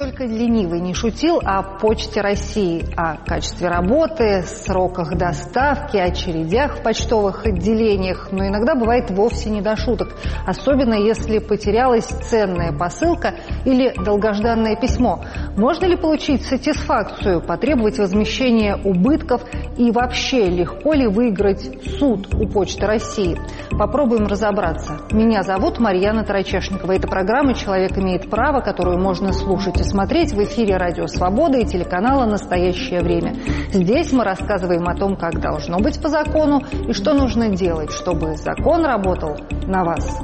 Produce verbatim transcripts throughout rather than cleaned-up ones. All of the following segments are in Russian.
только ленивый не шутил о Почте России, о качестве работы, сроках доставки, очередях в почтовых отделениях, но иногда бывает вовсе не до шуток, особенно если потерялась ценная посылка или долгожданное письмо. Можно ли получить сатисфакцию, потребовать возмещения убытков и вообще легко ли выиграть суд у Почты России? Попробуем разобраться. Меня зовут Марьяна Тарачешникова. Это программа «Человек имеет право», которую можно слушать и смотреть в эфире «Радио Свобода» и телеканала «Настоящее время». Здесь мы рассказываем о том, как должно быть по закону и что нужно делать, чтобы закон работал на вас.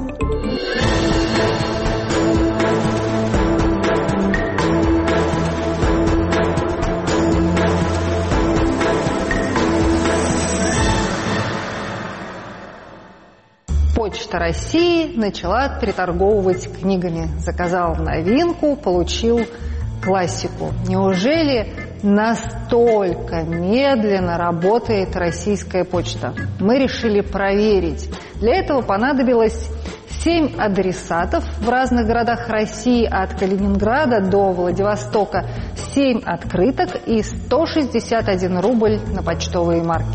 Почта России начала приторговывать книгами. Заказал новинку, получил классику. Неужели настолько медленно работает российская почта? Мы решили проверить. Для этого понадобилось семь адресатов в разных городах России, от Калининграда до Владивостока, семь открыток и сто шестьдесят один рубль на почтовые марки.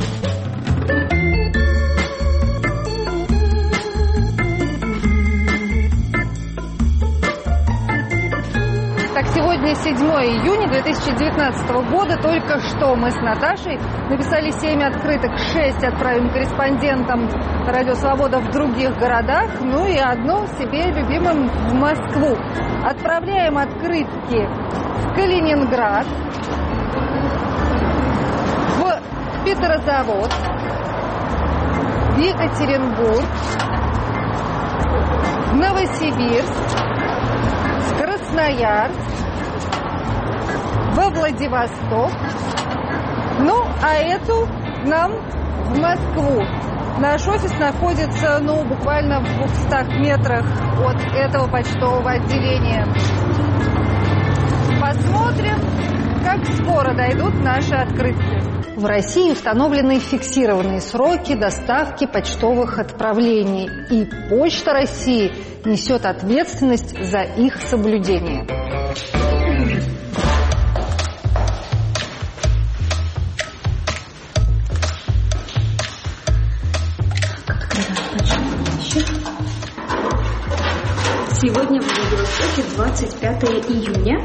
Сегодня седьмое июня две тысячи девятнадцатого года. Только что мы с Наташей написали семь открыток, шесть отправим корреспондентам «Радио Свобода» в других городах, ну и одну себе любимым в Москву. Отправляем открытки в Калининград, в Петрозаводск, в Екатеринбург, в Новосибирск, в Красноярск, во Владивосток, ну, а эту нам в Москву. Наш офис находится, ну, буквально в двухстах метрах от этого почтового отделения. Посмотрим, как скоро дойдут наши открытки. В России установлены фиксированные сроки доставки почтовых отправлений, и Почта России несет ответственность за их соблюдение. Сегодня в Владивостоке двадцать пятое июня,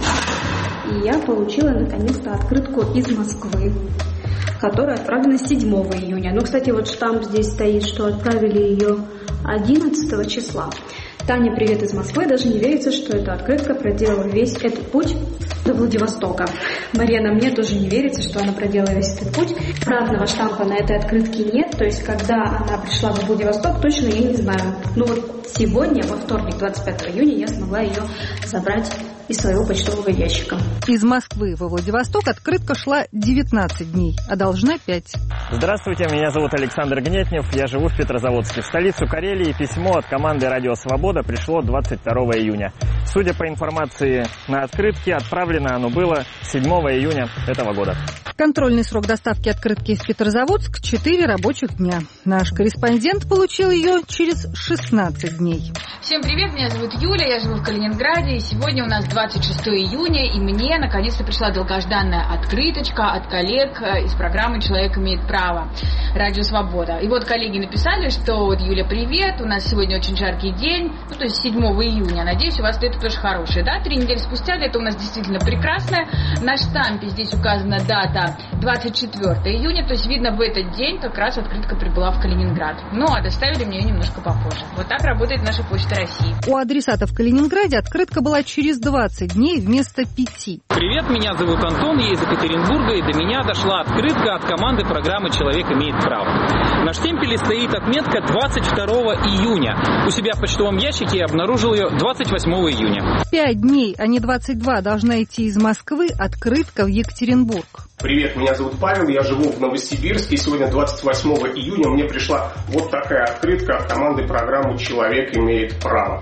и я получила наконец-то открытку из Москвы, которая отправлена седьмого июня. Ну, кстати, вот штамп здесь стоит, что отправили ее одиннадцатого числа. Таня, привет из Москвы. Даже не верится, что эта открытка проделала весь этот путь до Владивостока. Марьяна, мне тоже не верится, что она проделала весь этот путь. Правильного штампа на этой открытке нет. То есть, когда она пришла во Владивосток, точно я не знаю. Ну вот сегодня, во вторник, двадцать пятого июня, я смогла ее забрать из своего почтового ящика. Из Москвы во Владивосток открытка шла девятнадцать дней, а должна пять. Здравствуйте, меня зовут Александр Гнетнев, я живу в Петрозаводске. В столицу Карелии письмо от команды «Радио Свобода» пришло двадцать второго июня. Судя по информации на открытке, отправлено оно было седьмого июня этого года. Контрольный срок доставки открытки в Петрозаводск – четыре рабочих дня. Наш корреспондент получил ее через шестнадцать дней. Всем привет, меня зовут Юля, я живу в Калининграде, и сегодня у нас двадцать шестого июня, и мне наконец-то пришла долгожданная открыточка от коллег из программы «Человек имеет право», «Радио Свобода». И вот коллеги написали, что вот, Юля, привет, у нас сегодня очень жаркий день, ну, то есть седьмого июня, надеюсь, у вас лето тоже хорошее, да? Три недели спустя лето у нас действительно прекрасное, на штампе здесь указана дата двадцать четвёртого июня, то есть видно, в этот день как раз открытка прибыла в Калининград. Ну, а доставили мне ее немножко попозже. Вот так работает наша Почта России. У адресатов в Калининграде открытка была через двадцать дней вместо пяти. Привет, меня зовут Антон, я из Екатеринбурга, и до меня дошла открытка от команды программы «Человек имеет право». На штемпеле стоит отметка двадцать второго июня. У себя в почтовом ящике я обнаружил ее двадцать восьмого июня. Пять дней, а не двадцать два, должна идти из Москвы открытка в Екатеринбург. Привет, меня зовут Павел, я живу в Новосибирске. Сегодня двадцать восьмого июня мне пришла вот такая открытка от команды программы «Человек имеет право».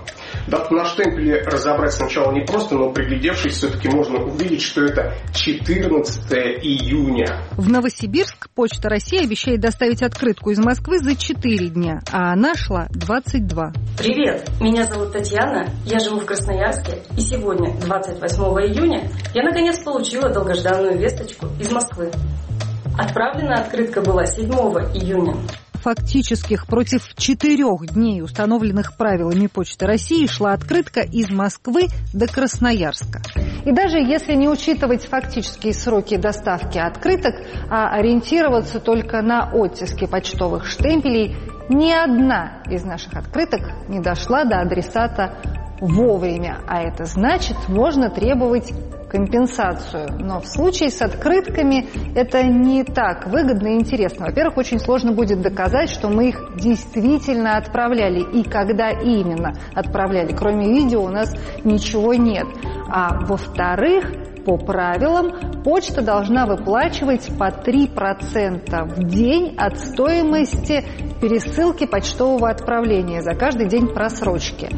Дату на штемпеле разобрать сначала непросто, но приглядевшись, все-таки можно увидеть, что это четырнадцатое июня. В Новосибирск Почта России обещает доставить открытку из Москвы за четыре дня, а она шла двадцать два. Привет, меня зовут Татьяна, я живу в Красноярске, и сегодня, двадцать восьмого июня, я наконец получила долгожданную весточку из Москвы. Отправлена открытка была седьмого июня. Фактических против четырех дней, установленных правилами Почты России, шла открытка из Москвы до Красноярска. И даже если не учитывать фактические сроки доставки открыток, а ориентироваться только на оттиски почтовых штемпелей, ни одна из наших открыток не дошла до адресата вовремя. А это значит, можно требовать компенсацию. Но в случае с открытками это не так выгодно и интересно. Во-первых, очень сложно будет доказать, что мы их действительно отправляли и когда именно отправляли. Кроме видео у нас ничего нет. А во-вторых, по правилам, почта должна выплачивать по три процента в день от стоимости пересылки почтового отправления за каждый день просрочки.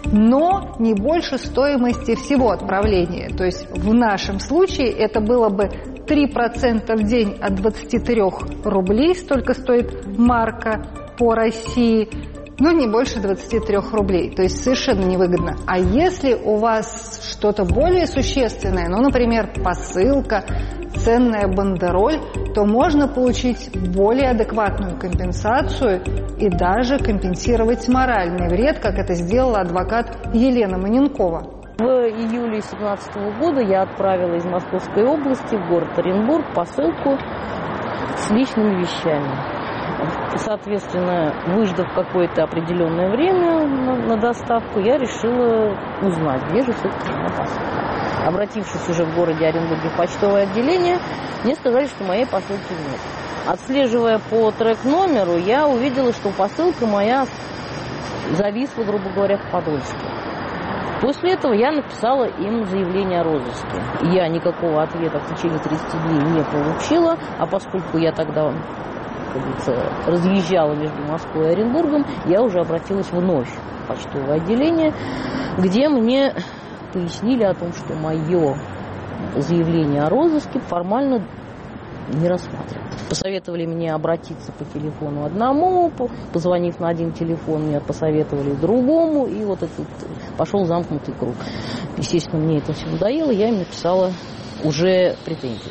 Но не больше стоимости всего отправления. То есть в нашем случае это было бы три процента в день от двадцати трёх рублей, столько стоит марка по России, но не больше двадцати трёх рублей. То есть совершенно невыгодно. А если у вас что-то более существенное, ну, например, посылка, ценная бандероль, то можно получить более адекватную компенсацию и даже компенсировать моральный вред, как это сделала адвокат Елена Маненкова. В июле две тысячи семнадцатого года я отправила из Московской области в город Оренбург посылку с личными вещами. Соответственно, выждав какое-то определенное время на, на доставку, я решила узнать, где же все-таки моя посылка. Обратившись уже в городе Оренбурге в почтовое отделение, мне сказали, что моей посылки нет. Отслеживая по трек-номеру, я увидела, что посылка моя зависла, грубо говоря, в Подольске. После этого я написала им заявление о розыске. Я никакого ответа в течение тридцати дней не получила, а поскольку я тогда, как говорится, разъезжала между Москвой и Оренбургом, я уже обратилась вновь в почтовое отделение, где мне пояснили о том, что мое заявление о розыске формально не рассматривают. Посоветовали мне обратиться по телефону одному, позвонив на один телефон, мне посоветовали другому, и вот этот пошел замкнутый круг. Естественно, мне это все надоело, я им написала уже претензию.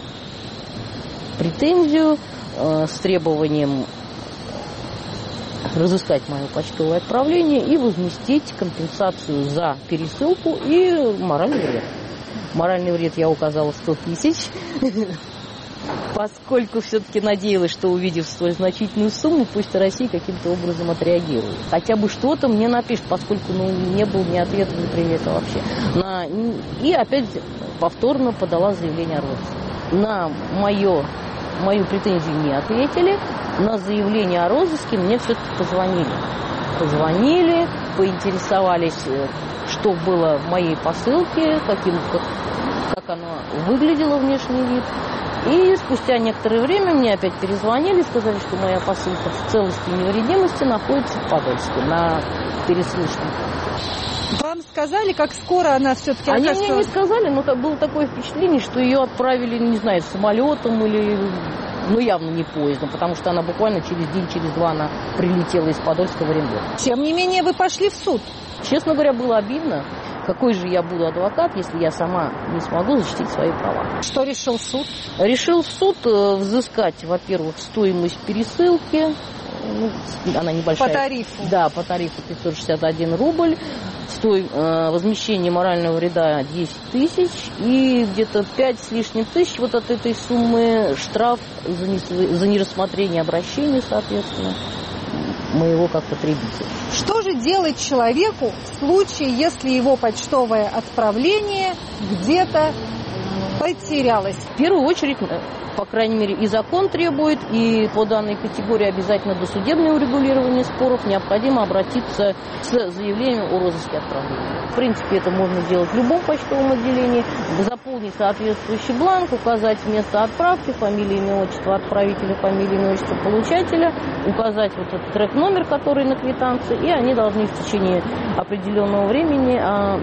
Претензию э, с требованием разыскать мое почтовое отправление и возместить компенсацию за пересылку и моральный вред. Моральный вред я указала сто тысяч, поскольку все-таки надеялась, что, увидев столь значительную сумму, Почта России каким-то образом отреагирует. Хотя бы что-то мне напишет, поскольку ну, не было ни ответа, ни привета вообще. На... И опять повторно подала заявление о розыске. На мое, мою претензию не ответили. На заявление о розыске мне все-таки позвонили. Позвонили, поинтересовались, что было в моей посылке, каким, как, как она выглядела, внешний вид. И спустя некоторое время мне опять перезвонили, сказали, что моя посылка в целости и невредимости находится в Подольске на переслушном. Вам сказали, как скоро она все-таки Они окажется... мне не сказали, но было такое впечатление, что ее отправили, не знаю, самолетом или... Ну, явно не поездом, потому что она буквально через день, через два она прилетела из Подольска в Оренбург. Тем не менее, вы пошли в суд. Честно говоря, было обидно. Какой же я буду адвокат, если я сама не смогу защитить свои права? Что решил суд? Решил суд взыскать, во-первых, стоимость пересылки. Ну, она небольшая. По тарифу? Да, по тарифу пятьсот шестьдесят один рубль. Стой, э, возмещение морального вреда десять тысяч. И где-то пять с лишним тысяч вот от этой суммы штраф за, не, за нерассмотрение обращения, соответственно, моего как потребителя. Что же делать человеку в случае, если его почтовое отправление где-то потерялась? В первую очередь, по крайней мере, и закон требует, и по данной категории обязательно досудебное урегулирование споров необходимо обратиться с заявлением о розыске отправления. В принципе, это можно делать в любом почтовом отделении, заполнить соответствующий бланк, указать место отправки, фамилия, имя, отчество отправителя, фамилия, имя, отчество получателя, указать вот этот трек-номер, который на квитанции, и они должны в течение определенного времени а,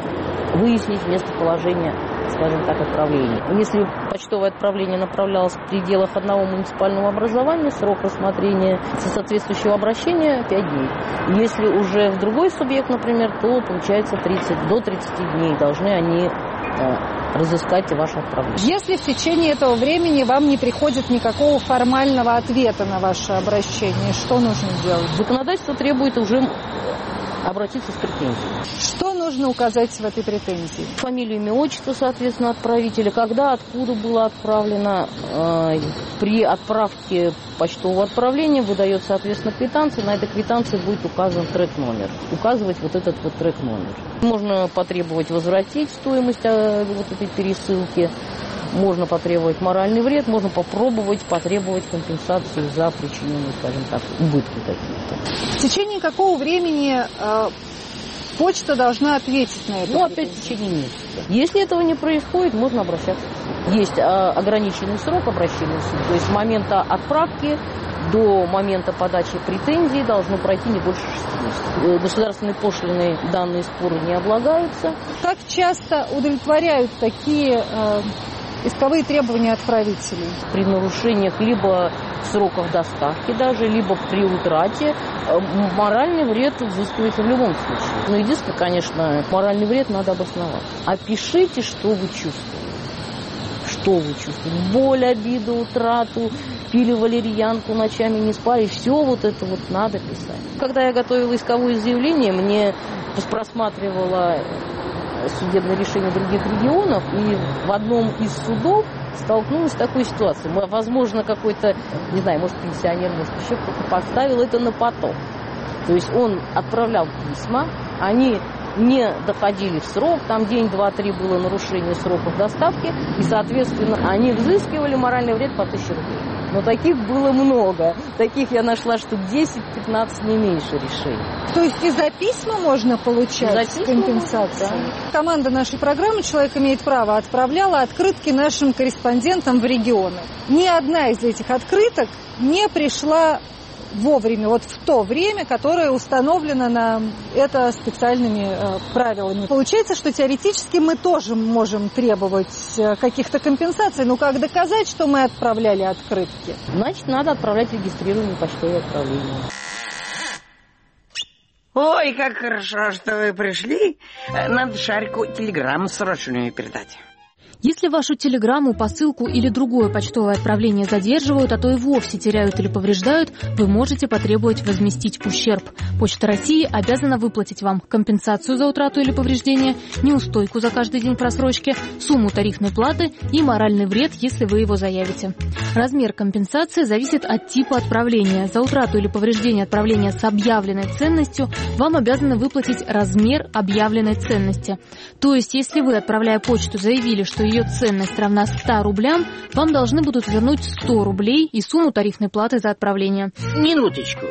выяснить местоположение, скажем так, отправления. Если почтовое отправление направлялось в пределах одного муниципального образования, срок рассмотрения соответствующего обращения пять дней. Если уже в другой субъект, например, то получается тридцать до тридцати дней должны они э, разыскать ваше отправление. Если в течение этого времени вам не приходит никакого формального ответа на ваше обращение, что нужно делать? Законодательство требует уже обратиться с претензией. Что нужно указать в этой претензии? Фамилию, имя, отчество, соответственно, отправителя, когда, откуда было отправлено. Э, при отправке почтового отправления выдается, соответственно, квитанция. На этой квитанции будет указан трек-номер. Указывать вот этот вот трек-номер. Можно потребовать возвратить стоимость э, вот этой пересылки. Можно потребовать моральный вред, можно попробовать потребовать компенсацию за причиненные, скажем так, убытки какие-то. В течение какого времени э, почта должна ответить на это? Ну, опять в течение месяца. Если этого не происходит, можно обращаться в суд. Есть э, ограниченный срок обращения в суд. То есть с момента отправки до момента подачи претензий должно пройти не больше шести месяцев. Государственные пошлины данные споры не облагаются. Как часто удовлетворяют такие э, исковые требования отправителей? При нарушениях либо в сроках доставки даже, либо при утрате моральный вред взыскивается в любом случае. Но единственное, конечно, моральный вред надо обосновать. Опишите, что вы чувствуете. Что вы чувствуете? Боль, обиду, утрату, пили валерьянку, ночами не спали. Все вот это вот надо писать. Когда я готовила исковое заявление, мне просматривала судебное решение других регионов, и в одном из судов столкнулась с такой ситуацией. Возможно, какой-то, не знаю, может, пенсионер, может, еще кто-то поставил это на поток. То есть он отправлял письма, они не доходили в срок, там день, два, три было нарушение сроков доставки, и, соответственно, они взыскивали моральный вред по тысяче рублей. Но таких было много. Таких я нашла штук десять-пятнадцать, не меньше решений. То есть и за письма можно получать за компенсацию? Да. Команда нашей программы «Человек имеет право» отправляла открытки нашим корреспондентам в регионы. Ни одна из этих открыток не пришла вовремя, вот в то время, которое установлено на это специальными э, правилами. Получается, что теоретически мы тоже можем требовать э, каких-то компенсаций, но как доказать, что мы отправляли открытки? Значит, надо отправлять регистрированные почтовые отправления. Ой, как хорошо, что вы пришли. Надо Шарику телеграмму срочную передать. Если вашу телеграмму, посылку или другое почтовое отправление задерживают, а то и вовсе теряют или повреждают, вы можете потребовать возместить ущерб. Почта России обязана выплатить вам компенсацию за утрату или повреждение, неустойку за каждый день просрочки, сумму тарифной платы и моральный вред, если вы его заявите. Размер компенсации зависит от типа отправления. За утрату или повреждение отправления с объявленной ценностью вам обязаны выплатить размер объявленной ценности. То есть, если вы, отправляя почту, заявили, что ее ценность равна ста рублям, вам должны будут вернуть сто рублей и сумму тарифной платы за отправление. Минуточку.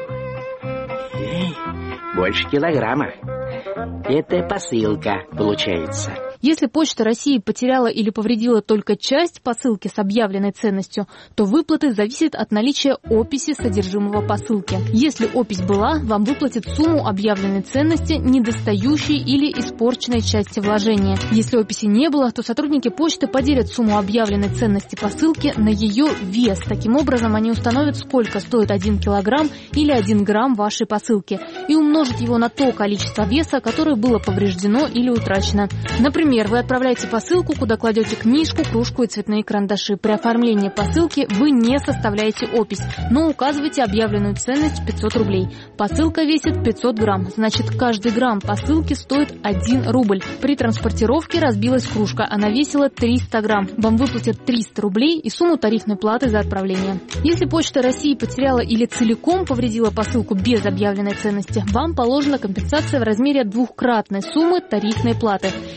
Больше килограмма. Это посылка, получается. Если Почта России потеряла или повредила только часть посылки с объявленной ценностью, то выплаты зависят от наличия описи содержимого посылки. Если опись была, вам выплатят сумму объявленной ценности, недостающей или испорченной части вложения. Если описи не было, то сотрудники почты поделят сумму объявленной ценности посылки на ее вес. Таким образом, они установят, сколько стоит один килограмм или один грамм вашей посылки, и умножат его на то количество веса, которое было повреждено или утрачено. Например, вы отправляете посылку, куда кладете книжку, кружку и цветные карандаши. При оформлении посылки вы не составляете опись, но указываете объявленную ценность в пятьсот рублей. Посылка весит пятьсот грамм, значит, каждый грамм посылки стоит один рубль. При транспортировке разбилась кружка, она весила триста грамм. Вам выплатят триста рублей и сумму тарифной платы за отправление. Если Почта России потеряла или целиком повредила посылку без объявленной ценности, вам положена компенсация в размере двухкратной суммы тарифной платы. Если повредила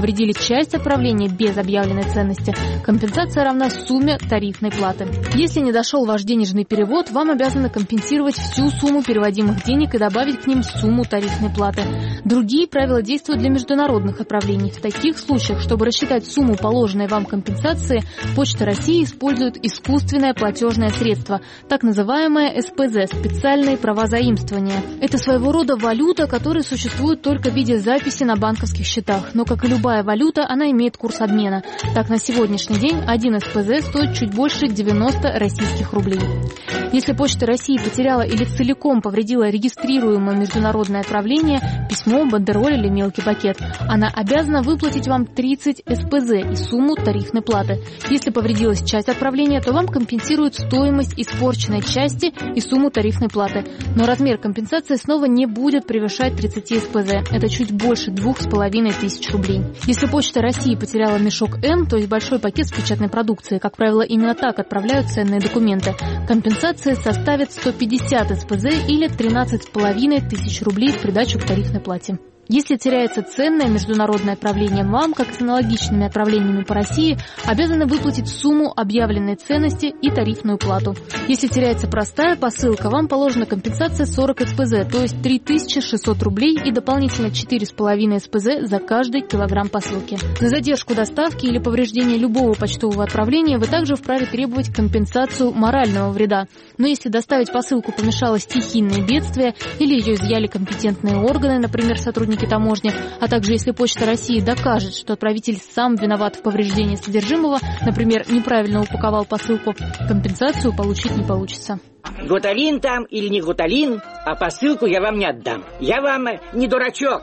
повредили часть отправления без объявленной ценности, компенсация равна сумме тарифной платы. Если не дошел ваш денежный перевод, вам обязаны компенсировать всю сумму переводимых денег и добавить к ним сумму тарифной платы. Другие правила действуют для международных отправлений. В таких случаях, чтобы рассчитать сумму положенной вам компенсации, Почта России использует искусственное платежное средство, так называемое эс пэ зэ – специальные права заимствования. Это своего рода валюта, которая существует только в виде записи на банковских счетах. Но, как и любая валюта, она имеет курс обмена. Так, на сегодняшний день один эс пэ зэ стоит чуть больше девяноста российских рублей. Если Почта России потеряла или целиком повредила регистрируемое международное отправление, письмо, бандероль или мелкий пакет, она обязана выплатить вам тридцать эс пэ зэ и сумму тарифной платы. Если повредилась часть отправления, то вам компенсируют стоимость испорченной части и сумму тарифной платы. Но размер компенсации снова не будет превышать тридцать эс пэ зэ. Это чуть больше двух с половиной тысяч рублей. Если Почта России потеряла мешок М, то есть большой пакет с печатной продукцией, как правило, именно так отправляют ценные документы, компенсация составит сто пятьдесят эс пэ зэ или тринадцать с половиной тысяч рублей в придачу к тарифной плате. Если теряется ценное международное отправление, вам, как с аналогичными отправлениями по России, обязаны выплатить сумму объявленной ценности и тарифную плату. Если теряется простая посылка, вам положена компенсация сорок эс пэ зэ, то есть три тысячи шестьсот рублей и дополнительно четыре с половиной эс пэ зэ за каждый килограмм посылки. За задержку доставки или повреждение любого почтового отправления вы также вправе требовать компенсацию морального вреда. Но если доставить посылку помешало стихийное бедствие или ее изъяли компетентные органы, например, сотрудники таможни, а также если Почта России докажет, что отправитель сам виноват в повреждении содержимого, например, неправильно упаковал посылку, компенсацию получить не получится. Гуталин там или не гуталин, а посылку я вам не отдам. Я вам не дурачок.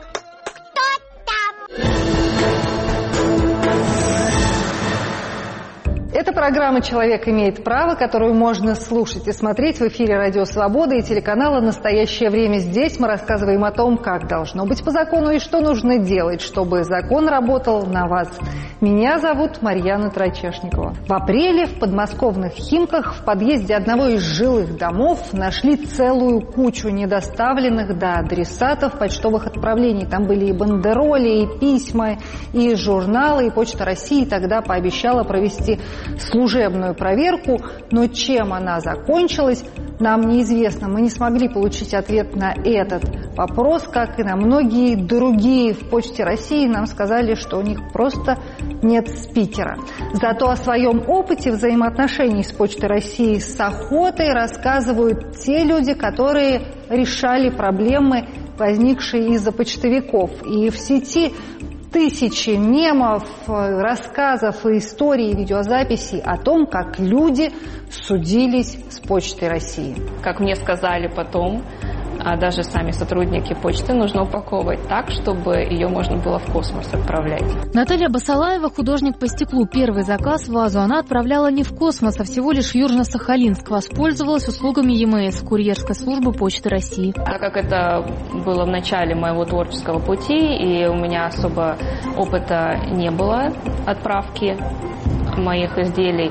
Это программа «Человек имеет право», которую можно слушать и смотреть в эфире «Радио Свобода» и телеканала «Настоящее время». Здесь мы рассказываем о том, как должно быть по закону и что нужно делать, чтобы закон работал на вас. Меня зовут Марьяна Трачешникова. В апреле в подмосковных Химках в подъезде одного из жилых домов нашли целую кучу недоставленных до адресатов почтовых отправлений. Там были и бандероли, и письма, и журналы, и Почта России тогда пообещала провести служебную проверку, но чем она закончилась, нам неизвестно. Мы не смогли получить ответ на этот вопрос, как и на многие другие. В Почте России нам сказали, что у них просто нет спикера. Зато о своем опыте взаимоотношений с Почтой России с охотой рассказывают те люди, которые решали проблемы, возникшие из-за почтовиков. И в сети тысячи мемов, рассказов, историй, видеозаписей о том, как люди судились с Почтой России. Как мне сказали потом, а даже сами сотрудники почты, нужно упаковывать так, чтобы ее можно было в космос отправлять. Наталья Басалаева, художник по стеклу. Первый заказ, вазу, она отправляла не в космос, а всего лишь в Южно-Сахалинск. Воспользовалась услугами е эм эс, курьерской службы Почты России. Так как это было в начале моего творческого пути, и у меня особо опыта не было отправки моих изделий,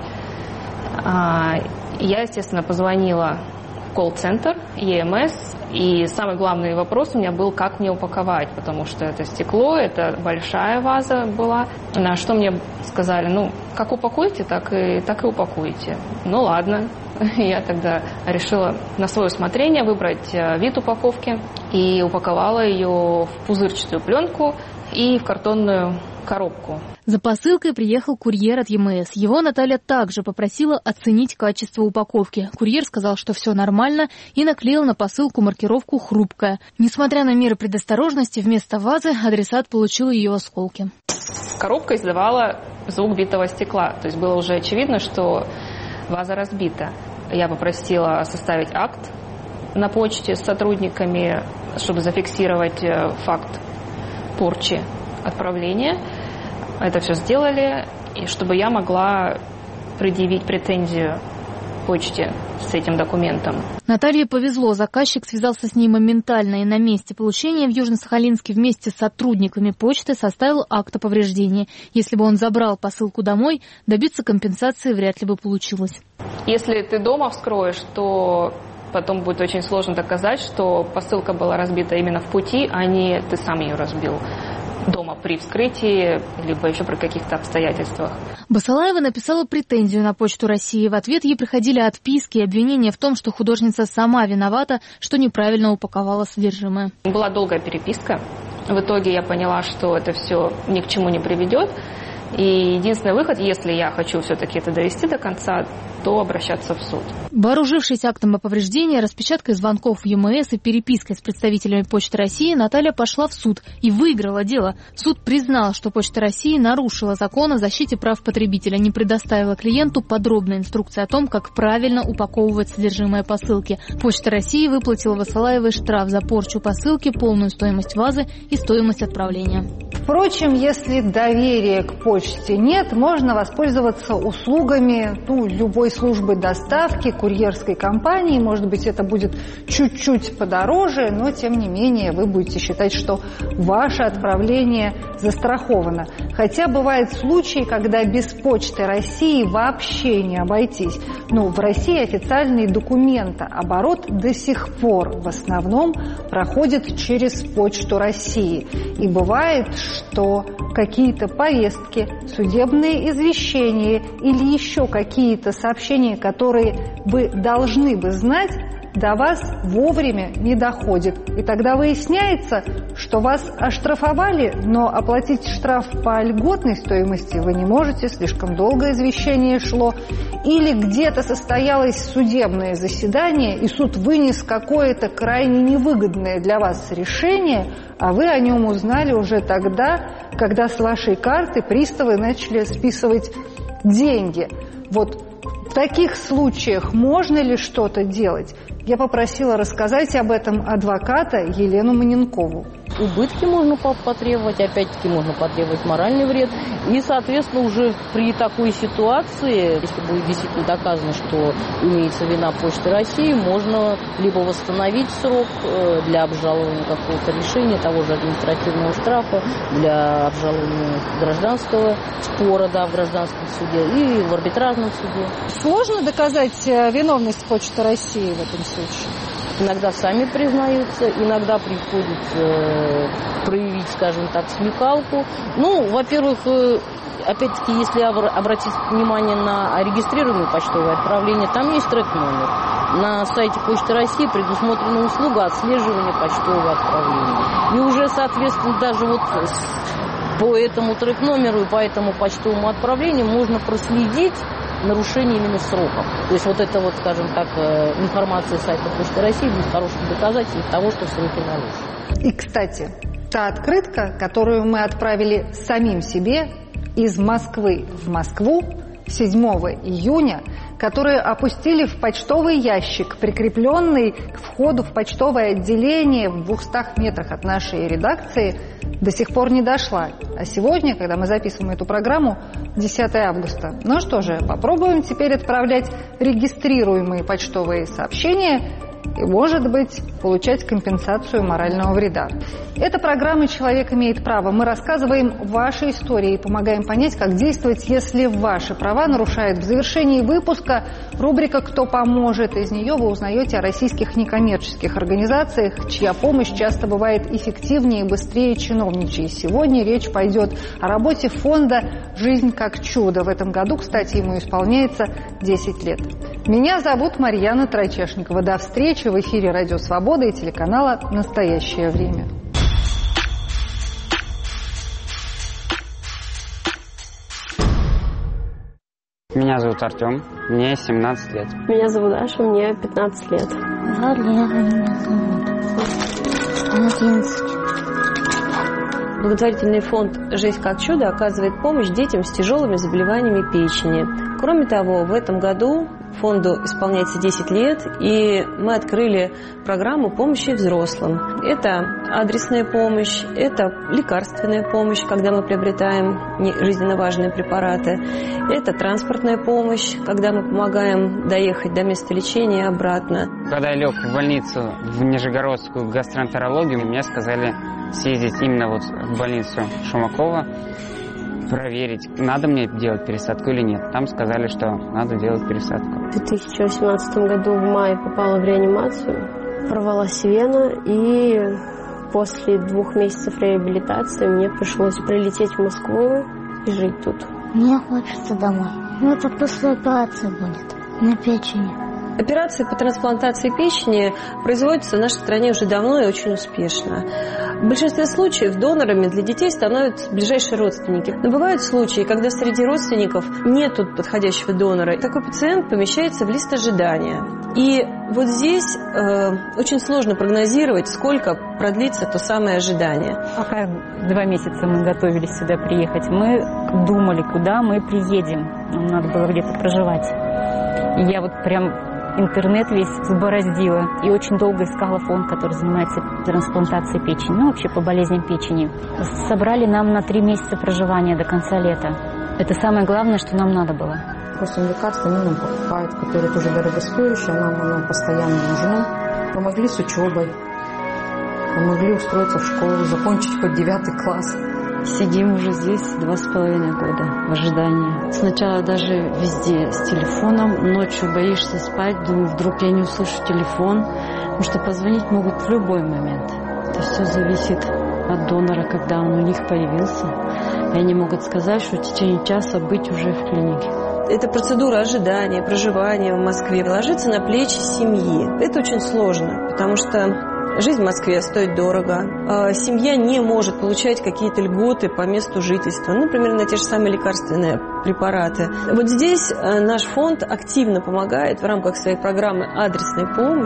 я, естественно, позвонила в колл-центр е эм эс, и самый главный вопрос у меня был, как мне упаковать, потому что это стекло, это большая ваза была. На что мне сказали, ну, как упакуете, так и, так и упакуете. Ну, ладно. Я тогда решила на свое усмотрение выбрать вид упаковки и упаковала ее в пузырчатую пленку и в картонную коробку. За посылкой приехал курьер от е эм эс. Его Наталья также попросила оценить качество упаковки. Курьер сказал, что все нормально, и наклеил на посылку маркировку «Хрупкая». Несмотря на меры предосторожности, вместо вазы адресат получил ее осколки. Коробка издавала звук битого стекла. То есть было уже очевидно, что ваза разбита. Я попросила составить акт на почте с сотрудниками, чтобы зафиксировать факт порчи отправления. Это все сделали, и чтобы я могла предъявить претензию почте с этим документом. Наталье повезло. Заказчик связался с ней моментально, и на месте получения в Южно-Сахалинске вместе с сотрудниками почты составил акт о повреждении. Если бы он забрал посылку домой, добиться компенсации вряд ли бы получилось. Если ты дома вскроешь, то потом будет очень сложно доказать, что посылка была разбита именно в пути, а не ты сам ее разбил. дома при вскрытии, либо еще при каких-то обстоятельствах. Басалаева написала претензию на Почту России. В ответ ей приходили отписки и обвинения в том, что художница сама виновата, что неправильно упаковала содержимое. Была долгая переписка. В итоге я поняла, что это все ни к чему не приведет. И единственный выход, если я хочу все-таки это довести до конца, то обращаться в суд. Вооружившись актом о повреждении, распечаткой звонков в ЕМС и перепиской с представителями Почты России, Наталья пошла в суд и выиграла дело. Суд признал, что Почта России нарушила закон о защите прав потребителя, не предоставила клиенту подробной инструкции о том, как правильно упаковывать содержимое посылки. Почта России выплатила Басалаевой штраф за порчу посылки, полную стоимость вазы и стоимость отправления. Впрочем, если доверия к почте нет, можно воспользоваться услугами ну, любой службы доставки, курьерской компании. Может быть, это будет чуть-чуть подороже, но, тем не менее, вы будете считать, что ваше отправление застраховано. Хотя бывают случаи, когда без Почты России вообще не обойтись. Но в России официальные документооборот до сих пор в основном проходит через Почту России. И бывает, что какие-то повестки, судебные извещения или еще какие-то сообщения, которые вы должны бы знать, до вас вовремя не доходит. И тогда выясняется, что вас оштрафовали, но оплатить штраф по льготной стоимости вы не можете, слишком долго извещение шло. Или где-то состоялось судебное заседание, и суд вынес какое-то крайне невыгодное для вас решение, а вы о нем узнали уже тогда, когда с вашей карты приставы начали списывать деньги. Вот в таких случаях можно ли что-то делать? Я попросила рассказать об этом адвоката Елену Маненкову. Убытки можно потребовать, опять-таки можно потребовать моральный вред. И, соответственно, уже при такой ситуации, если будет действительно доказано, что имеется вина Почты России, можно либо восстановить срок для обжалования какого-то решения, того же административного штрафа, для обжалования гражданского спора, да, в гражданском суде и в арбитражном суде. Сложно доказать виновность Почты России в этом случае? Иногда сами признаются, иногда приходится э, проявить, скажем так, смекалку. Ну, во-первых, э, опять-таки, если обратить внимание на регистрируемые почтовые отправления, там есть трек-номер. На сайте Почты России предусмотрена услуга отслеживания почтового отправления. И уже, соответственно, даже вот по этому трек-номеру и по этому почтовому отправлению можно проследить нарушение именно сроков. То есть вот это вот, скажем так, информация с сайта Почты России будет хорошим доказательством того, что сроки нарушены. И, кстати, та открытка, которую мы отправили самим себе из Москвы в Москву седьмого июня, которую опустили в почтовый ящик, прикрепленный к входу в почтовое отделение в двухстах метрах от нашей редакции, до сих пор не дошла. А сегодня, когда мы записываем эту программу, десятого августа. Ну что же, попробуем теперь отправлять регистрируемые почтовые сообщения и, может быть, получать компенсацию морального вреда. Это программа «Человек имеет право». Мы рассказываем ваши истории и помогаем понять, как действовать, если ваши права нарушают. В завершении выпуска рубрика «Кто поможет?». Из нее вы узнаете о российских некоммерческих организациях, чья помощь часто бывает эффективнее и быстрее чиновничьей. Сегодня речь пойдет о работе фонда «Жизнь как чудо». В этом году, кстати, ему исполняется десять лет. Меня зовут Марьяна Трачешникова. До встречи в эфире «Радио Свобода» и телеканала «Настоящее время». Меня зовут Артем, мне семнадцать лет. Меня зовут Даша, мне пятнадцать лет. Благотворительный фонд «Жизнь как чудо» оказывает помощь детям с тяжелыми заболеваниями печени. Кроме того, в этом году фонду исполняется десять лет, и мы открыли программу помощи взрослым. Это адресная помощь, это лекарственная помощь, когда мы приобретаем жизненно важные препараты. Это транспортная помощь, когда мы помогаем доехать до места лечения и обратно. Когда я лег в больницу в Нижегородскую гастроэнтерологию, мне сказали съездить именно вот в больницу Шумакова, проверить, надо мне делать пересадку или нет. Там сказали, что надо делать пересадку. В две тысячи восемнадцатом году в мае попала в реанимацию, порвалась вена, и после двух месяцев реабилитации мне пришлось прилететь в Москву и жить тут. Мне хочется домой. Ну, это после операции будет на печени. Операция по трансплантации печени производится в нашей стране уже давно и очень успешно. В большинстве случаев донорами для детей становятся ближайшие родственники. Но бывают случаи, когда среди родственников нет подходящего донора. Такой пациент помещается в лист ожидания. И вот здесь э, очень сложно прогнозировать, сколько продлится то самое ожидание. Пока два месяца мы готовились сюда приехать, мы думали, куда мы приедем. Нам надо было где-то проживать. И я вот прям... интернет весь взбороздила и очень долго искала фонд, который занимается трансплантацией печени, ну вообще по болезням печени. Собрали нам на три месяца проживания до конца лета. Это самое главное, что нам надо было. Просто лекарства они нам покупают, которые тоже дорогостоящие, нам, нам постоянно нужны. Помогли с учебой, помогли устроиться в школу, закончить хоть девятый класс. Сидим уже здесь два с половиной года в ожидании. Сначала даже везде с телефоном, ночью боишься спать, думаю, вдруг я не услышу телефон, потому что позвонить могут в любой момент. Это все зависит от донора, когда он у них появился. И они могут сказать, что в течение часа быть уже в клинике. Эта процедура ожидания, проживания в Москве ложится на плечи семьи. Это очень сложно, потому что жизнь в Москве стоит дорого. Семья не может получать какие-то льготы по месту жительства, например, на те же самые лекарственные препараты. Вот здесь наш фонд активно помогает в рамках своей программы «Адресная помощь».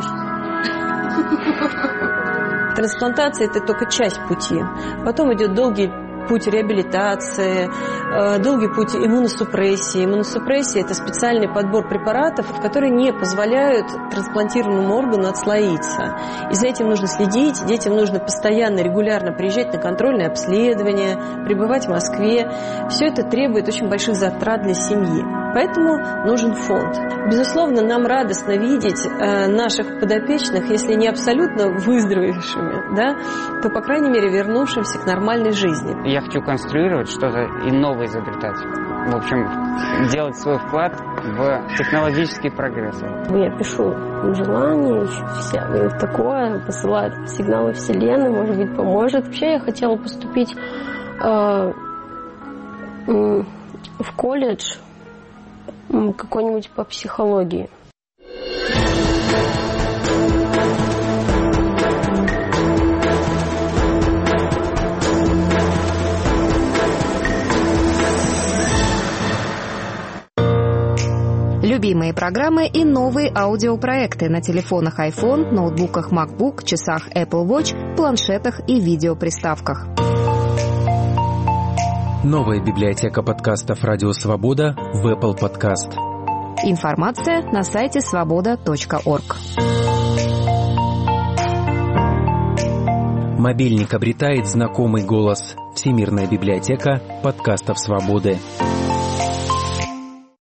Трансплантация – это только часть пути. Потом идет долгий путь реабилитации, долгий путь иммуносупрессии. Иммуносупрессия – это специальный подбор препаратов, которые не позволяют трансплантируемому органу отслоиться. И за этим нужно следить, детям нужно постоянно, регулярно приезжать на контрольные обследования, пребывать в Москве. Все это требует очень больших затрат для семьи. Поэтому нужен фонд. Безусловно, нам радостно видеть э, наших подопечных, если не абсолютно выздоровевшими, да, то, по крайней мере, вернувшимся к нормальной жизни. Я хочу конструировать что-то и новое изобретать. В общем, делать свой вклад в технологический прогресс. Я пишу желания, еще вся, такое, посылаю сигналы Вселенной, может быть, поможет. Вообще я хотела поступить э, э, в колледж какой-нибудь по психологии. Любимые программы и новые аудиопроекты на телефонах iPhone, ноутбуках MacBook, часах Apple Watch, планшетах и видеоприставках. Новая библиотека подкастов «Радио Свобода» в Apple Podcast. Информация на сайте свобода точка орг. Мобильник обретает знакомый голос. Всемирная библиотека подкастов «Свободы».